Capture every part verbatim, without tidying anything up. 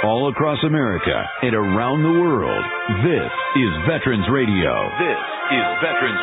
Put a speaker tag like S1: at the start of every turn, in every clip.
S1: all across America and around the world. This is Veterans Radio. This is Veterans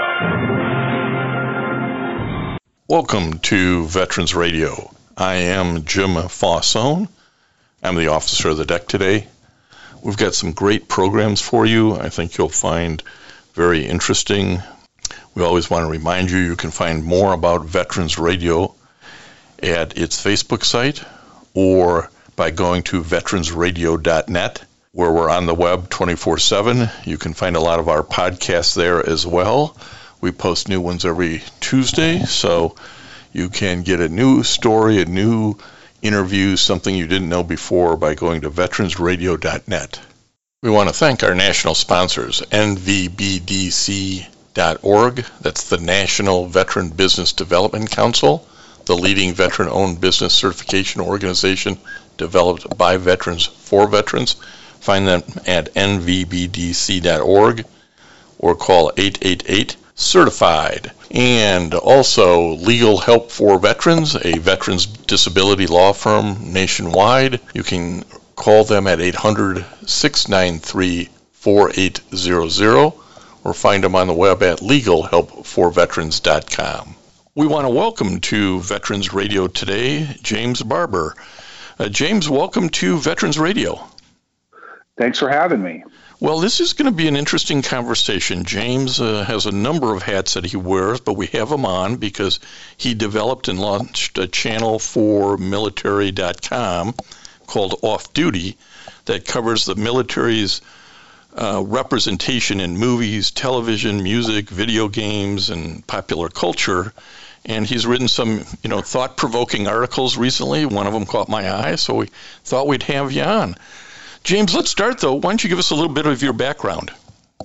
S1: Radio.
S2: Welcome to Veterans Radio. I am Jim Fossone. I'm the officer of the deck today. We've got some great programs for you. I think you'll find very interesting. We always want to remind you you can find more about Veterans Radio at its Facebook site or by going to veterans radio dot net, where we're on the web twenty-four seven. You can find a lot of our podcasts there as well. We post new ones every Tuesday, so you can get a new story, a new interview, something you didn't know before by going to veterans radio dot net. We want to thank our national sponsors, N V B D C dot org. That's the National Veteran Business Development Council, the leading veteran-owned business certification organization developed by veterans for veterans. Find them at N V B D C dot org or call eight eight eight certified. And also Legal Help for Veterans, a veterans disability law firm nationwide. You can call them at eight hundred, six nine three, four eight zero zero or find them on the web at legal help for veterans dot com. We want to welcome to Veterans Radio today James Barber. Uh, James, welcome to Veterans Radio.
S3: Thanks for having me.
S2: Well, this is going to be an interesting conversation. James uh, has a number of hats that he wears, but we have him on because he developed and launched a channel for military dot com called Off Duty that covers the military's uh, representation in movies, television, music, video games, and popular culture. And he's written some, you know, thought-provoking articles recently. One of them caught my eye, so we thought we'd have you on. James, let's start, though. Why don't you give us a little bit of your background?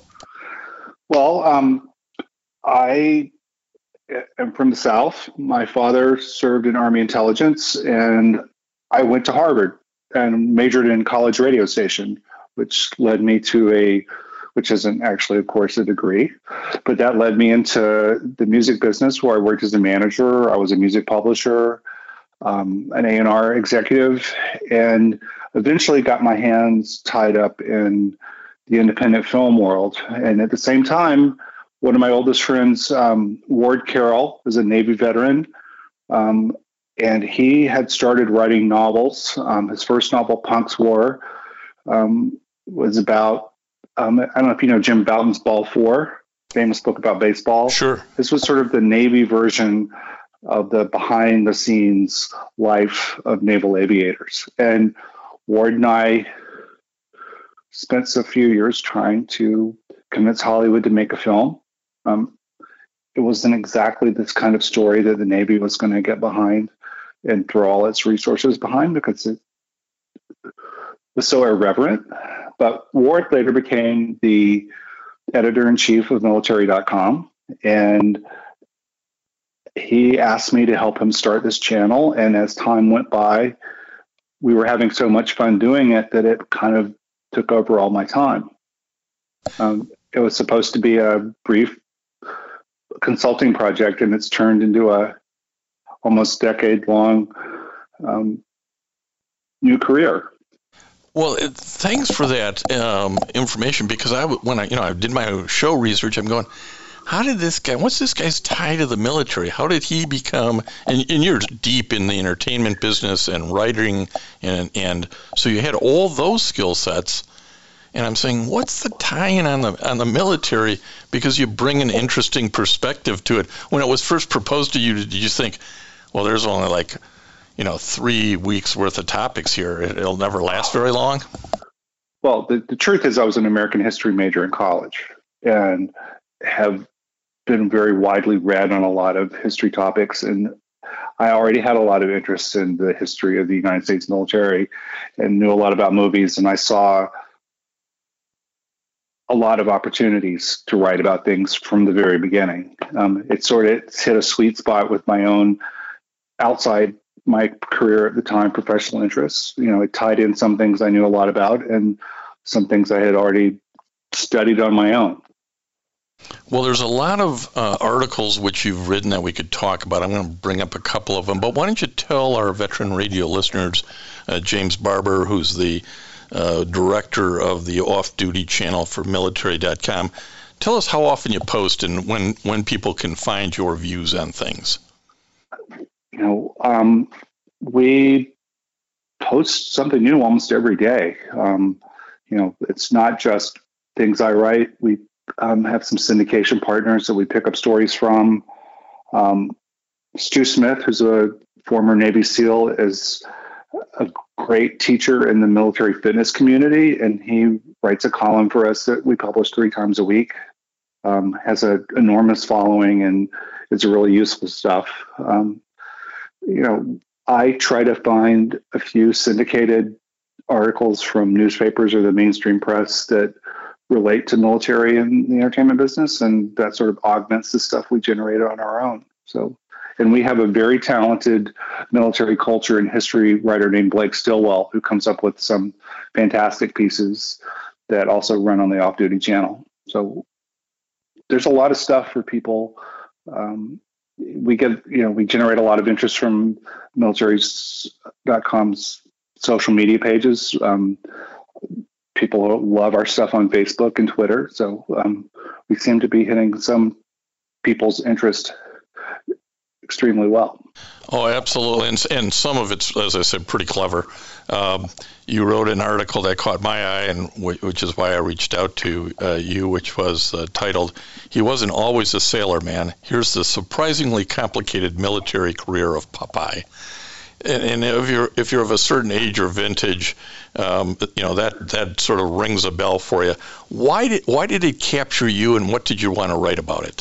S3: Well, um, I am from the South. My father served in Army intelligence, and I went to Harvard and majored in college radio station, which led me to a, which isn't actually, of course, a degree, but that led me into the music business where I worked as a manager. I was a music publisher, um, an A and R executive, and eventually got my hands tied up in the independent film world. And at the same time, one of my oldest friends, um, Ward Carroll, is a Navy veteran, um, and he had started writing novels. Um, his first novel, Punk's War, um, was about, um, I don't know if you know Jim Bouton's Ball Four, famous book about baseball.
S2: Sure.
S3: This was sort of the Navy version of the behind-the-scenes life of naval aviators. And Ward and I spent a few years trying to convince Hollywood to make a film. Um, it wasn't exactly this kind of story that the Navy was going to get behind and throw all its resources behind because it was so irreverent. But Ward later became the editor-in-chief of military dot com, and he asked me to help him start this channel. And as time went by, we were having so much fun doing it that it kind of took over all my time. Um, it was supposed to be a brief consulting project, and it's turned into a almost decade-long um, new career.
S2: Well, it, thanks for that um, information, because I, when I, you know, I did my show research, I'm going, how did this guy, what's this guy's tie to the military? How did he become, and, and you're deep in the entertainment business and writing, and, and so you had all those skill sets, and I'm saying, what's the tie-in on the, on the military? Because you bring an interesting perspective to it. When it was first proposed to you, did you think, well, there's only like, you know, three weeks worth of topics here. It'll never last very long?
S3: Well, the, the truth is I was an American history major in college and have been very widely read on a lot of history topics. And I already had a lot of interest in the history of the United States military and knew a lot about movies. And I saw a lot of opportunities to write about things from the very beginning. Um, it sort of hit a sweet spot with my own outside my career at the time, professional interests. You know, it tied in some things I knew a lot about and some things I had already studied on my own.
S2: Well, there's a lot of uh, articles which you've written that we could talk about. I'm going to bring up a couple of them, but why don't you tell our Veteran Radio listeners, uh, James Barber, who's the uh, director of the off-duty channel for military dot com, tell us how often you post and when, when people can find your views on things.
S3: You know, um, we post something new almost every day. Um, you know, it's not just things I write. We um, have some syndication partners that we pick up stories from. Um, Stu Smith, who's a former Navy SEAL, is a great teacher in the military fitness community, and he writes a column for us that we publish three times a week. Um, has an enormous following, and it's really useful stuff. Um, you know, I try to find a few syndicated articles from newspapers or the mainstream press that relate to military and the entertainment business, and that sort of augments the stuff we generate on our own. So, and we have a very talented military culture and history writer named Blake Stillwell, who comes up with some fantastic pieces that also run on the off-duty channel. So there's a lot of stuff for people. Um, we get, you know, we generate a lot of interest from military dot com's social media pages. Um, people love our stuff on Facebook and Twitter. So um, we seem to be hitting some people's interest extremely well.
S2: Oh, absolutely. And, and some of it's, as I said, pretty clever. Um, you wrote an article that caught my eye, and w- which is why I reached out to uh, you, which was uh, titled, "He Wasn't Always a Sailor Man. Here's the Surprisingly Complicated Military Career of Popeye." And, and if you're if you're of a certain age or vintage, um, you know, that, that sort of rings a bell for you. Why did why did it capture you, and what did you want to write about it?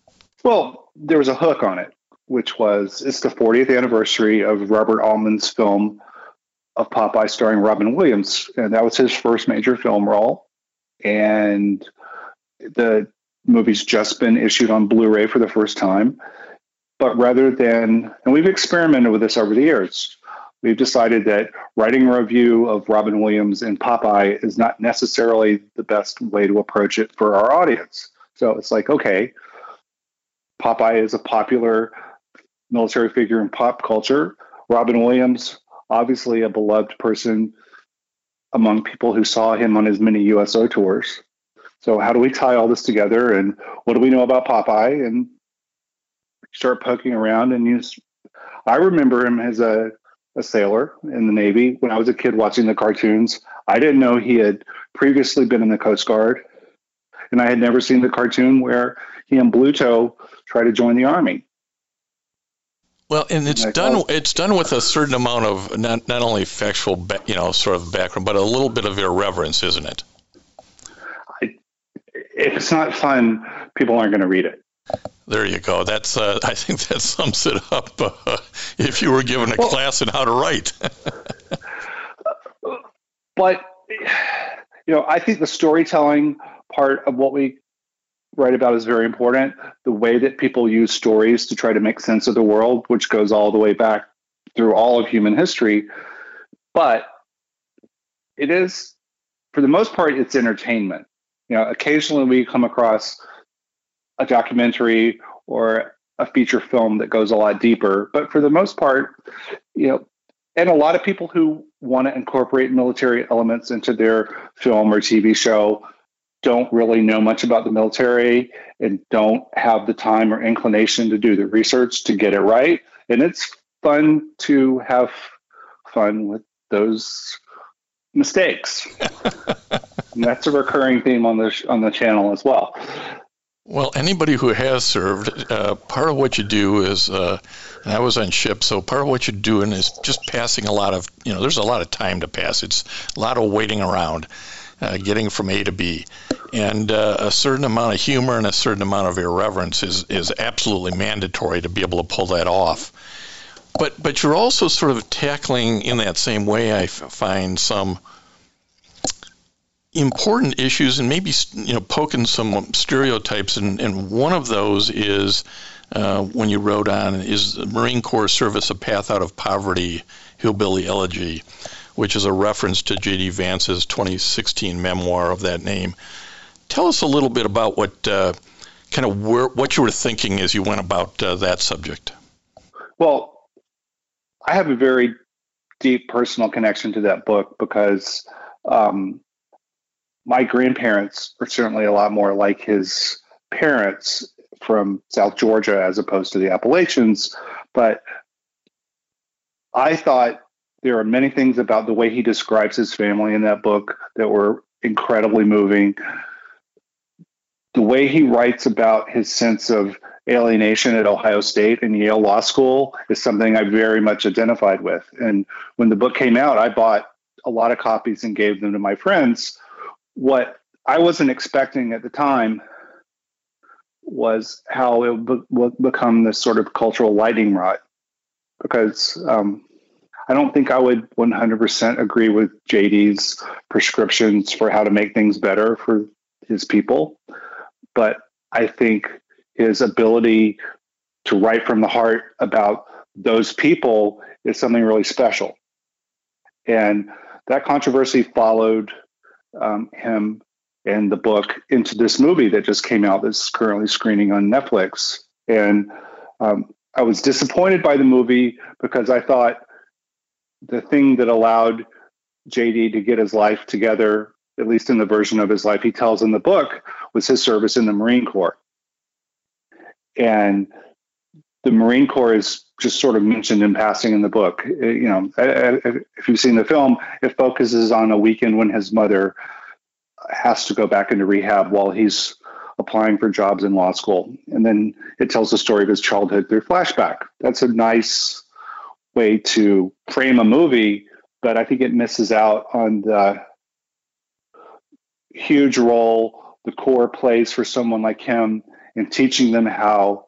S3: Well, there was a hook on it, which was, it's the fortieth anniversary of Robert Altman's film of Popeye starring Robin Williams. And that was his first major film role. And the movie's just been issued on Blu-ray for the first time. But rather than, and we've experimented with this over the years, we've decided that writing a review of Robin Williams and Popeye is not necessarily the best way to approach it for our audience. So it's like, okay, Popeye is a popular military figure in pop culture. Robin Williams, obviously a beloved person among people who saw him on his many U S O tours. So how do we tie all this together, and what do we know about Popeye? And start poking around and use. I remember him as a, a sailor in the Navy when I was a kid watching the cartoons. I didn't know he had previously been in the Coast Guard, and I had never seen the cartoon where he and Bluto try to join the Army.
S2: Well, and it's done. It's done with a certain amount of not not only factual, you know, sort of background, but a little bit of irreverence, isn't it?
S3: I, if it's not fun, people aren't going to read it.
S2: There you go. That's. Uh, I think that sums it up. Uh, if you were given a well, class in how to write.
S3: But you know, I think the storytelling part of what we write about is very important. The way that people use stories to try to make sense of the world, which goes all the way back through all of human history. But it is, for the most part, it's entertainment. You know, occasionally we come across a documentary or a feature film that goes a lot deeper. But for the most part, you know, and a lot of people who want to incorporate military elements into their film or T V show don't really know much about the military and don't have the time or inclination to do the research to get it right. And it's fun to have fun with those mistakes. And that's a recurring theme on the on the channel as well.
S2: Well, anybody who has served, uh, part of what you do is, uh, and I was on ship, so part of what you're doing is just passing a lot of, you know, there's a lot of time to pass. It's a lot of waiting around. Uh, getting from A to B. And uh, a certain amount of humor and a certain amount of irreverence is, is absolutely mandatory to be able to pull that off. But but you're also sort of tackling in that same way, I f- find, some important issues and maybe, you know, poking some stereotypes. And, and one of those is uh, when you wrote on, is the Marine Corps Service a Path Out of Poverty, Hillbilly Elegy, which is a reference to J D. Vance's twenty sixteen memoir of that name. Tell us a little bit about what uh, kind of where, what you were thinking as you went about uh, that subject.
S3: Well, I have a very deep personal connection to that book because um, my grandparents are certainly a lot more like his parents from South Georgia as opposed to the Appalachians. But I thought there are many things about the way he describes his family in that book that were incredibly moving. The way he writes about his sense of alienation at Ohio State and Yale Law School is something I very much identified with. And when the book came out, I bought a lot of copies and gave them to my friends. What I wasn't expecting at the time was how it would become this sort of cultural lightning rod, because um, I don't think I would one hundred percent agree with J D's prescriptions for how to make things better for his people. But I think his ability to write from the heart about those people is something really special. And that controversy followed um, him and the book into this movie that just came out that's currently screening on Netflix. And um, I was disappointed by the movie because I thought the thing that allowed J D to get his life together, at least in the version of his life he tells in the book, was his service in the Marine Corps. And the Marine Corps is just sort of mentioned in passing in the book. You know, if you've seen the film, it focuses on a weekend when his mother has to go back into rehab while he's applying for jobs in law school. And then it tells the story of his childhood through flashback. That's a nice way to frame a movie, but I think it misses out on the huge role the Corps plays for someone like him in teaching them how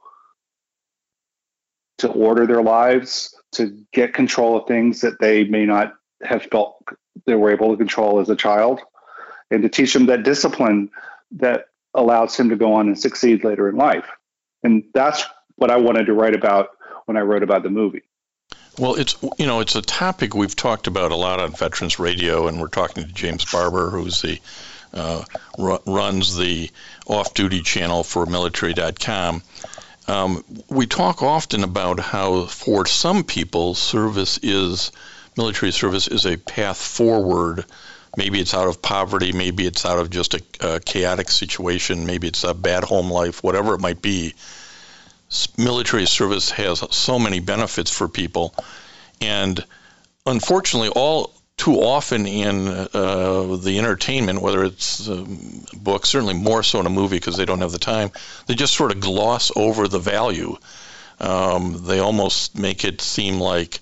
S3: to order their lives, to get control of things that they may not have felt they were able to control as a child, and to teach them that discipline that allows him to go on and succeed later in life. And that's what I wanted to write about when I wrote about the movie.
S2: Well, it's, you know, it's a topic we've talked about a lot on Veterans Radio, and we're talking to James Barber, who's the uh, r- runs the off-duty channel for military dot com. Um, we talk often about how for some people, service is, military service is a path forward. Maybe it's out of poverty, maybe it's out of just a, a chaotic situation, maybe it's a bad home life, whatever it might be. Military service has so many benefits for people. And unfortunately, all too often in uh, the entertainment, whether it's um, books, certainly more so in a movie because they don't have the time, they just sort of gloss over the value. Um, they almost make it seem like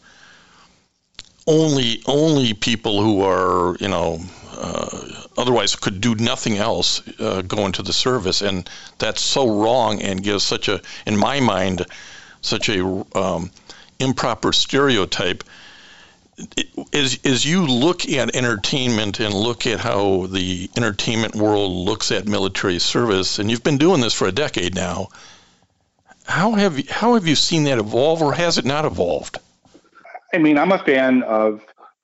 S2: only only people who are, you know, uh, otherwise could do nothing else uh, go into the service. And that's so wrong and gives such a, in my mind, such a um, improper stereotype. As, as you look at entertainment and look at how the entertainment world looks at military service, and you've been doing this for a decade now, how have you, how have you seen that evolve, or has it not evolved?
S3: I mean, I'm a fan of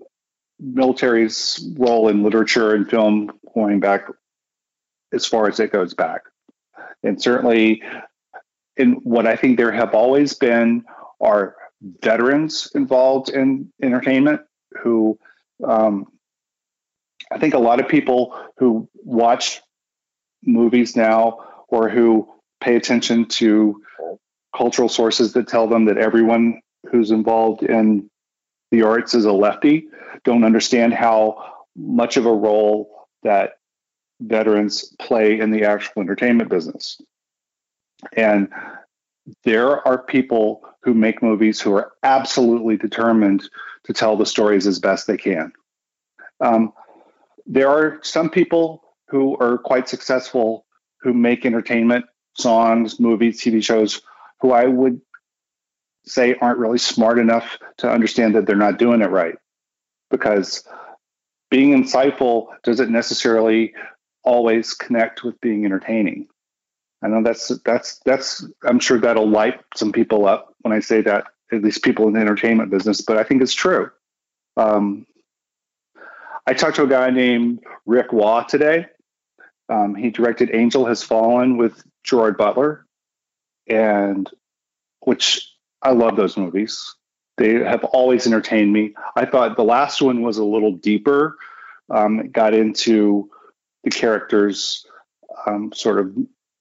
S3: military's role in literature and film going back as far as it goes back. And certainly in what I think there have always been are veterans involved in entertainment who um, I think a lot of people who watch movies now or who pay attention to cultural sources that tell them that everyone who's involved in the arts is a lefty don't understand how much of a role that veterans play in the actual entertainment business. And there are people who make movies who are absolutely determined to tell the stories as best they can. Um, there are some people who are quite successful who make entertainment, songs, movies, T V shows, who I would say aren't really smart enough to understand that they're not doing it right. Because being insightful doesn't necessarily always connect with being entertaining. I know that's, that's, that's, I'm sure that'll light some people up when I say that, at least people in the entertainment business, but I think it's true. Um, I talked to a guy named Rick Waugh today. Um, he directed Angel Has Fallen with Gerard Butler, and which I love those movies. They have always entertained me. I thought the last one was a little deeper. Um, it got into the character's um, sort of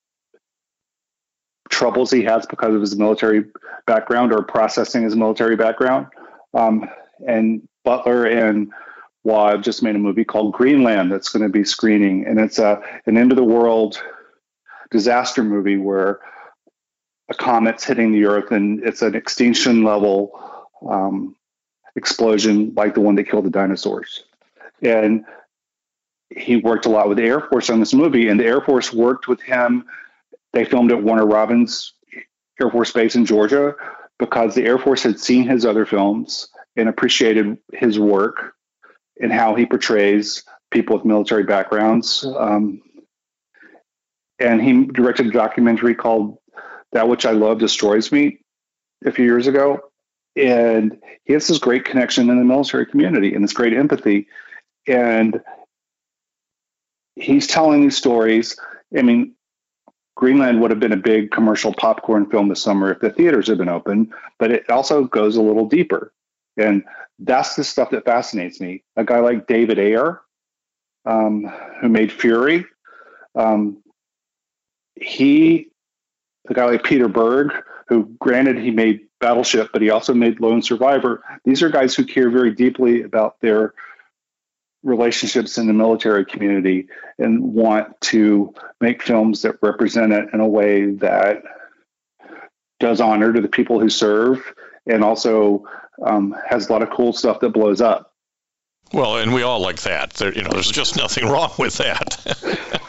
S3: troubles he has because of his military background or processing his military background. Um, and Butler and Waugh just made a movie called Greenland that's going to be screening. And it's a, an end of the world disaster movie where a comet's hitting the Earth and it's an extinction level um, explosion like the one that killed the dinosaurs. And he worked a lot with the Air Force on this movie, and the Air Force worked with him. They filmed at Warner Robins Air Force Base in Georgia because the Air Force had seen his other films and appreciated his work and how he portrays people with military backgrounds. Um, and he directed a documentary called That Which I Love Destroys Me a few years ago. And he has this great connection in the military community and this great empathy. And he's telling these stories. I mean, Greenland would have been a big commercial popcorn film this summer if the theaters had been open, but it also goes a little deeper. And that's the stuff that fascinates me. A guy like David Ayer, um, who made Fury, um, he, a guy like Peter Berg, who granted he made Battleship, but he also made Lone Survivor. These are guys who care very deeply about their relationships in the military community and want to make films that represent it in a way that does honor to the people who serve and also um, has a lot of cool stuff that blows up.
S2: Well, and we all like that. There, you know, there's just nothing wrong with that.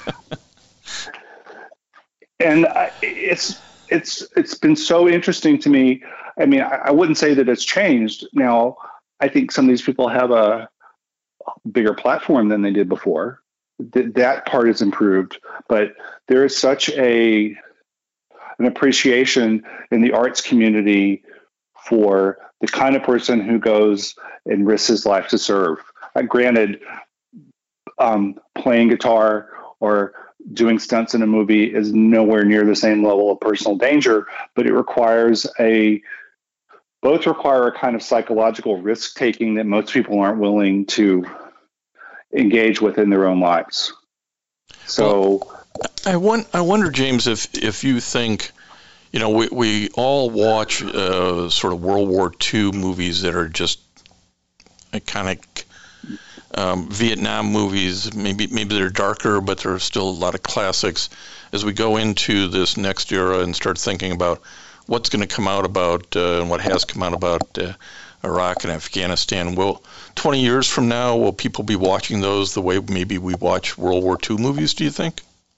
S3: And I, it's it's it's been so interesting to me. I mean, I, I wouldn't say that it's changed. Now, I think some of these people have a bigger platform than they did before. Th- that part is improved, but there is such a an appreciation in the arts community for the kind of person who goes and risks his life to serve. Uh, granted, um, playing guitar or doing stunts in a movie is nowhere near the same level of personal danger, but it requires a both require a kind of psychological risk taking that most people aren't willing to engage with in their own lives. So
S2: well, I, want, I wonder, James, if, if you think, you know, we, we all watch uh, sort of World War Two movies that are just iconic um, Vietnam movies. Maybe maybe they're darker, but there are still a lot of classics. As we go into this next era and start thinking about what's going to come out about uh, and what has come out about uh, Iraq and Afghanistan, will twenty years from now, will people be watching those the way maybe we watch World War Two movies, do you think?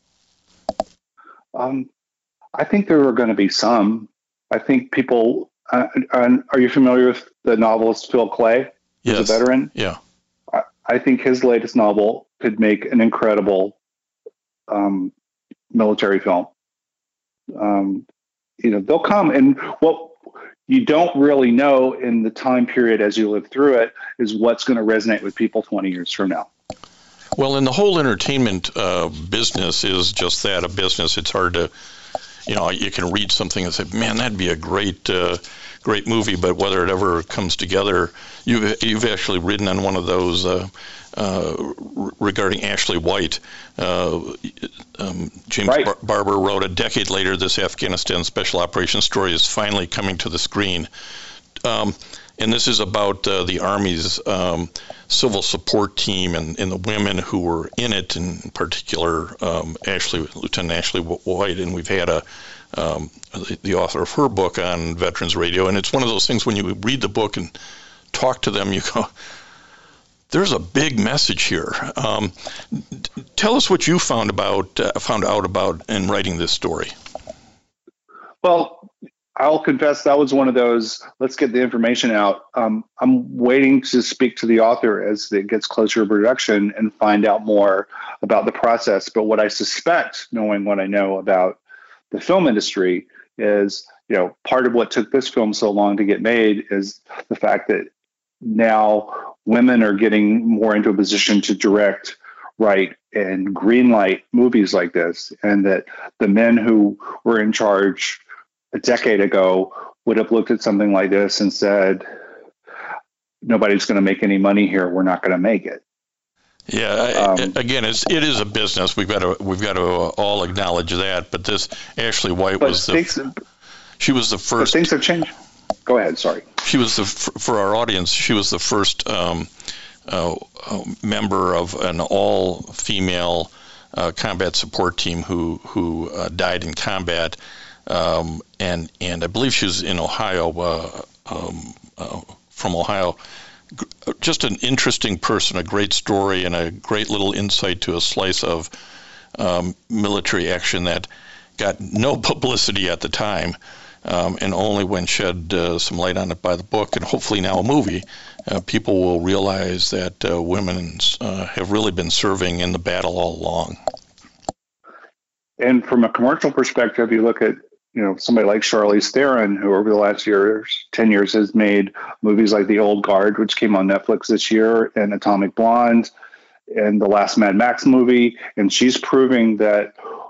S3: Um, I think there are going to be some. I think people, uh, are you familiar with the novelist Phil Clay?
S2: Yes.
S3: He's a veteran.
S2: Yeah.
S3: I, I think his latest novel could make an incredible um, military film. Um, you know, they'll come, and what you don't really know in the time period as you live through it is what's going to resonate with people twenty years from now.
S2: Well, and the whole entertainment uh, business is just that, a business. It's hard to, you know, you can read something and say, man, that'd be a great, uh, great movie, but whether it ever comes together, you've, you've actually written on one of those uh, uh, regarding Ashley White. Uh, um, James
S3: right.
S2: Bar- Barber wrote, a decade later, this Afghanistan special operations story is finally coming to the screen. Um, and this is about uh, the Army's um, civil support team and, and the women who were in it, in particular um, Ashley, Lieutenant Ashley White. And we've had a um, the author of her book on Veterans Radio. And it's one of those things when you read the book and talk to them, you go, there's a big message here. Um, tell us what you found about uh, found out about in writing this story.
S3: Well, I'll confess that was one of those, let's get the information out. Um, I'm waiting to speak to the author as it gets closer to production and find out more about the process. But what I suspect, knowing what I know about the film industry, is, you know, part of what took this film so long to get made is the fact that now women are getting more into a position to direct write and greenlight movies like this, and that the men who were in charge a decade ago would have looked at something like this and said, nobody's going to make any money here. We're not going to make it.
S2: Yeah.
S3: Um,
S2: again, it's, it is a business. We've got to we've got to all acknowledge that. But this Ashley White was the
S3: things,
S2: she was the first.
S3: Things have changed. Go ahead. Sorry.
S2: She was the for our audience. She was the first um, uh, member of an all-female uh, combat support team who who uh, died in combat, um, and and I believe she was in Ohio, uh, um, uh, from Ohio. Just an interesting person, a great story, and a great little insight to a slice of um, military action that got no publicity at the time. Um, and only when shed uh, some light on it by the book, and hopefully now a movie, uh, people will realize that uh, women uh, have really been serving in the battle all along.
S3: And from a commercial perspective, you look at you know somebody like Charlize Theron, who over the last years, ten years, has made movies like The Old Guard, which came on Netflix this year, and Atomic Blonde, and the last Mad Max movie, and she's proving that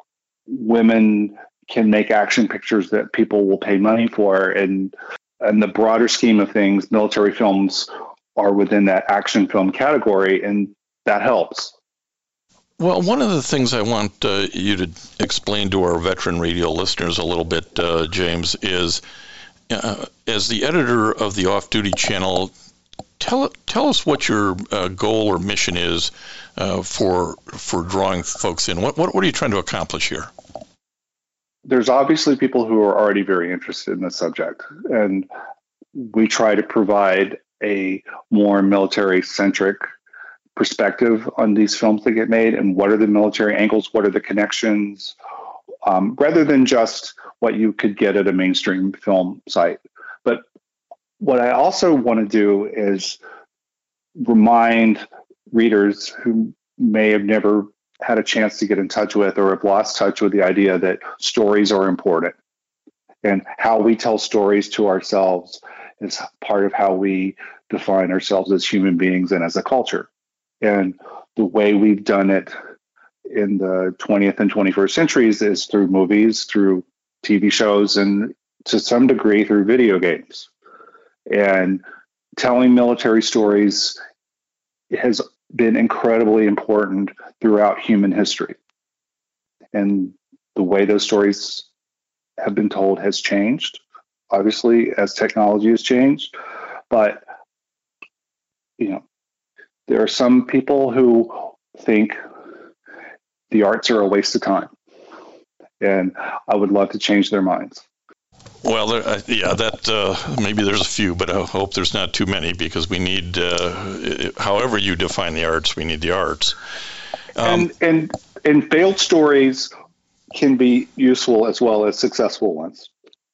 S3: women can make action pictures that people will pay money for. And in the broader scheme of things, military films are within that action film category, and that helps.
S2: Well, one of the things I want uh, you to explain to our veteran radio listeners a little bit, uh, James, is uh, as the editor of the Off Duty Channel, tell tell us what your uh, goal or mission is uh, for for drawing folks in. What, what what are you trying to accomplish here?
S3: There's obviously people who are already very interested in the subject, and we try to provide a more military-centric perspective on these films that get made, and what are the military angles, what are the connections, um, rather than just what you could get at a mainstream film site. But what I also want to do is remind readers who may have never had a chance to get in touch with or have lost touch with the idea that stories are important, and how we tell stories to ourselves is part of how we define ourselves as human beings and as a culture. And the way we've done it in the twentieth and twenty-first centuries is through movies, through T V shows, and to some degree through video games. And telling military stories has been incredibly important throughout human history. And the way those stories have been told has changed, obviously, as technology has changed. But, you know, there are some people who think the arts are a waste of time. And I would love to change their minds.
S2: Well, there, uh, yeah, that uh, maybe there's a few, but I hope there's not too many, because we need, uh, however you define the arts, we need the arts. Um,
S3: and, and and failed stories can be useful as well as successful ones.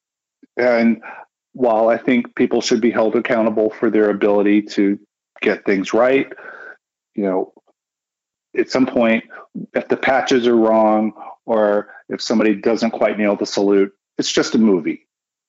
S3: And while I think people should be held accountable for their ability to get things right, you know, at some point, if the patches are wrong or if somebody doesn't quite nail the salute, it's just a movie.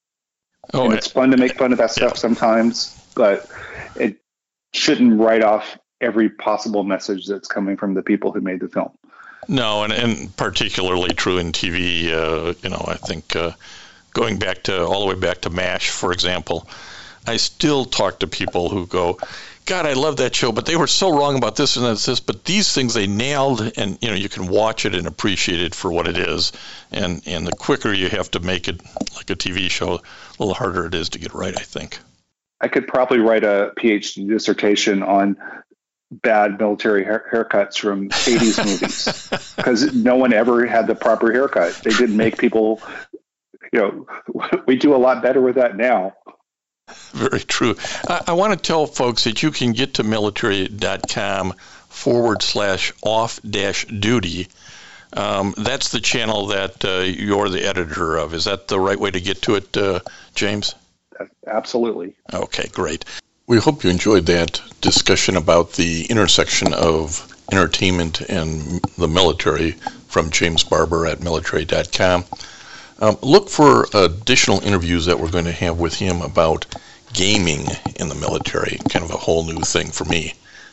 S3: Oh, and it's fun to make fun of that stuff yeah. sometimes, but it shouldn't write off every possible message that's coming from the people who made the film.
S2: No, and, and particularly true in T V. Uh, you know, I think uh, going back to all the way back to MASH, for example, I still talk to people who go, God, I love that show, but they were so wrong about this and this, this, but these things they nailed, and you know you can watch it and appreciate it for what it is, and and the quicker you have to make it like a T V show, a little harder it is to get right, I think.
S3: I could probably write a PhD dissertation on bad military hair- haircuts from eighties movies, because no one ever had the proper haircut. They didn't make people, you know, we do a lot better with that now.
S2: Very true. I, I want to tell folks that you can get to military.com forward slash off dash duty. Um, that's the channel that uh, you're the editor of. Is that the right way to get to it, uh, James?
S3: Absolutely.
S2: Okay, great. We hope you enjoyed that discussion about the intersection of entertainment and the military from James Barber at military dot com. Um, look for additional interviews that we're going to have with him about gaming in the military, kind of a whole new thing for me.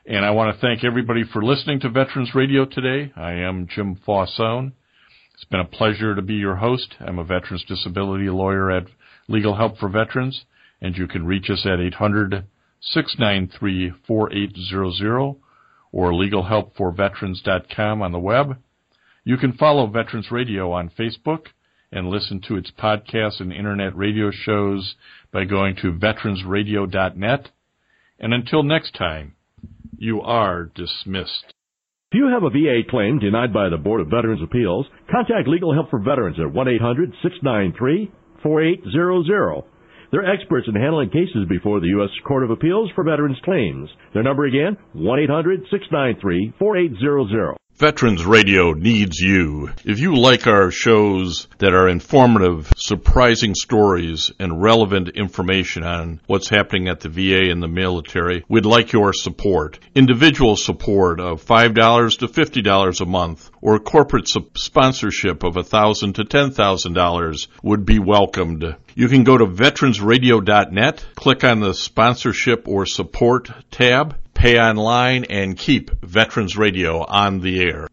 S2: And I want to thank everybody for listening to Veterans Radio today. I am Jim Faussone. It's been a pleasure to be your host. I'm a veterans disability lawyer at Legal Help for Veterans, and you can reach us at eight hundred, six nine three, four eight zero zero or legal help for veterans dot com on the web. You can follow Veterans Radio on Facebook and listen to its podcasts and internet radio shows by going to veterans radio dot net. And until next time, you are dismissed.
S4: If you have a V A claim denied by the Board of Veterans' Appeals, contact Legal Help for Veterans at one eight hundred, six nine three, four eight zero zero. They're experts in handling cases before the U S Court of Appeals for Veterans Claims. Their number again, one eight hundred, six nine three, four eight zero zero.
S2: Veterans Radio needs you. If you like our shows that are informative, surprising stories, and relevant information on what's happening at the V A and the military, we'd like your support. Individual support of five dollars to fifty dollars a month or corporate sponsorship of one thousand dollars to ten thousand dollars would be welcomed. You can go to veterans radio dot net, click on the sponsorship or support tab, pay online, and keep Veterans Radio on the air.